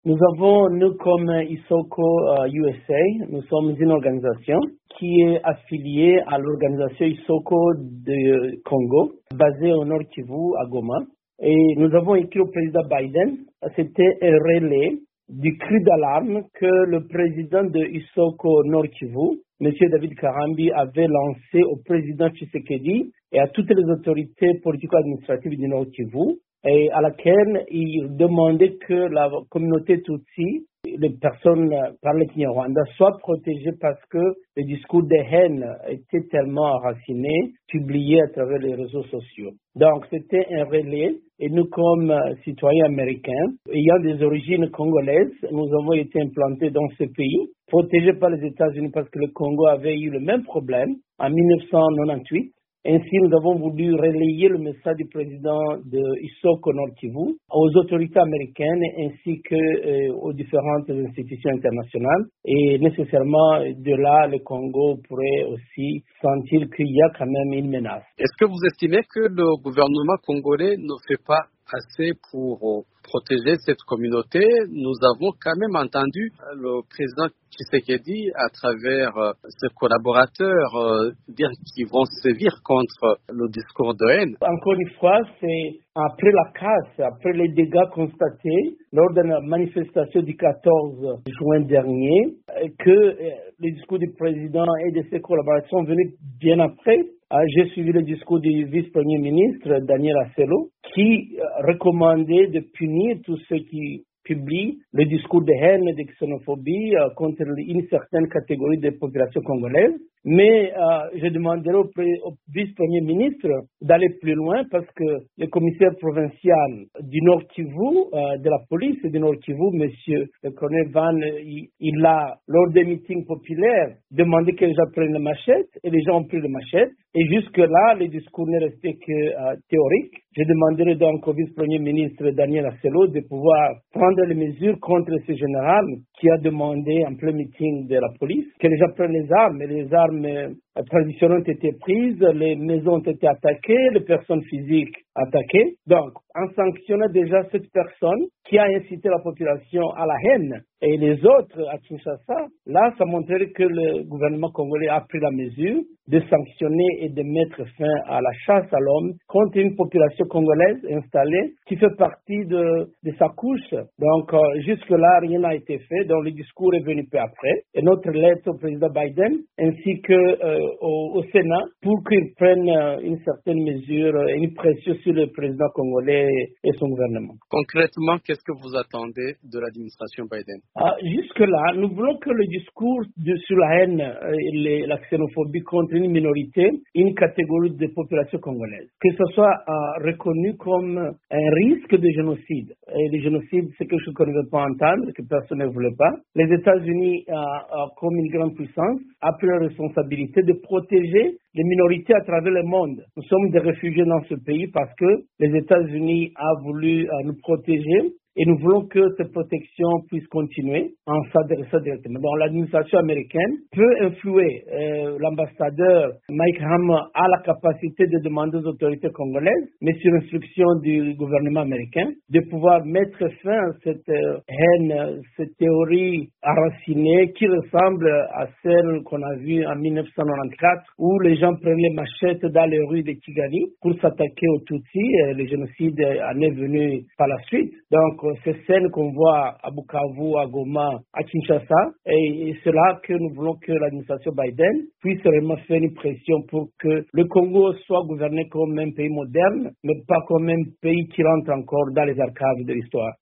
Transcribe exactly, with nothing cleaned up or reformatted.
Nous avons, nous comme Isoko euh, U S A, nous sommes une organisation qui est affiliée à l'organisation Isoko de Congo, basée au Nord Kivu, à Goma. Et nous avons écrit au président Biden, c'était un relais du cri d'alarme que le président de Isoko Nord Kivu, M. David Karambi, avait lancé au président Tshisekedi et à toutes les autorités politico-administratives du Nord Kivu, et à laquelle il demandait que la communauté Tutsi, les personnes parlant Kinyarwanda, soient protégées parce que les discours de haine étaient tellement enracinés, publiés à travers les réseaux sociaux. Donc, c'était un relais. Et nous, comme citoyens américains, ayant des origines congolaises, nous avons été implantés dans ce pays, protégés par les États-Unis parce que le Congo avait eu le même problème en dix-neuf cent quatre-vingt-dix-huit. Ainsi, nous avons voulu relayer le message du président de Isoko Nord Kivu aux autorités américaines ainsi que euh, aux différentes institutions internationales. Et nécessairement, de là, le Congo pourrait aussi sentir qu'il y a quand même une menace. Est-ce que vous estimez que le gouvernement congolais ne fait pas assez pour protéger cette communauté? Nous avons quand même entendu le président Tshisekedi, à travers ses collaborateurs, dire qu'ils vont sévir contre le discours de haine. Encore une fois, c'est après la casse, après les dégâts constatés lors de la manifestation du quatorze juin dernier, que les discours du président et de ses collaborateurs sont venus bien après. J'ai suivi le discours du vice-premier ministre, Daniel Asselo, qui recommandait de punir tous ceux qui publient le discours de haine et de xénophobie contre une certaine catégorie de population congolaise. Mais euh, je demanderai au, au vice-premier ministre d'aller plus loin parce que le commissaire provincial du Nord Kivu, euh, de la police du Nord Kivu, monsieur le colonel Van, il, il a, lors des meetings populaires, demandé que les gens prennent les machettes et les gens ont pris les machettes. Et jusque-là, le discours n'est resté que euh, théorique. Je demanderai donc au vice-premier ministre Daniel Asselo de pouvoir prendre les mesures contre ce général qui a demandé en plein meeting de la police que les gens prennent les armes. Et les armes euh, traditionnelles ont été prises, les maisons ont été attaquées, les personnes physiques attaquées. Donc, en sanctionnant déjà cette personne qui a incité la population à la haine et les autres à Kinshasa, là, ça montrait que le gouvernement congolais a pris la mesure de sanctionner et de mettre fin à la chasse à l'homme contre une population congolaise installée qui fait partie de, de sa couche. Donc, euh, jusque-là, rien n'a été fait. Donc, le discours est venu peu après. Et notre lettre au président Biden ainsi que euh, au, au Sénat pour qu'il prenne euh, une certaine mesure, euh, une pression sur le président congolais et son gouvernement. Concrètement, qu'est-ce que vous attendez de l'administration Biden? Ah, jusque-là, nous voulons que le discours de, sur la haine euh, et les, la xénophobie contre une minorité, une catégorie de population congolaise, que ce soit euh, reconnu comme un risque de génocide. Et le génocide, c'est quelque chose qu'on ne veut pas entendre, que personne ne voulait pas. Les États-Unis, euh, euh, comme une grande puissance, a pris la responsabilité de protéger les minorités à travers le monde. Nous sommes des réfugiés dans ce pays parce que les États-Unis ont voulu euh, nous protéger. Et nous voulons que cette protection puisse continuer en s'adressant directement. Donc l'administration américaine peut influer. Euh, l'ambassadeur Mike Hammer a la capacité de demander aux autorités congolaises, mais sur instruction du gouvernement américain, de pouvoir mettre fin à cette euh, haine, cette théorie enracinée qui ressemble à celle qu'on a vue en dix-neuf cent quatre-vingt-quatorze, où les gens prenaient les machettes dans les rues de Kigali pour s'attaquer aux Tutsis. Le génocide en est venu par la suite. Donc, ces scènes qu'on voit à Bukavu, à Goma, à Kinshasa, et, et c'est là que nous voulons que l'administration Biden puisse vraiment faire une pression pour que le Congo soit gouverné comme un pays moderne, mais pas comme un pays qui rentre encore dans les arcaves de l'histoire.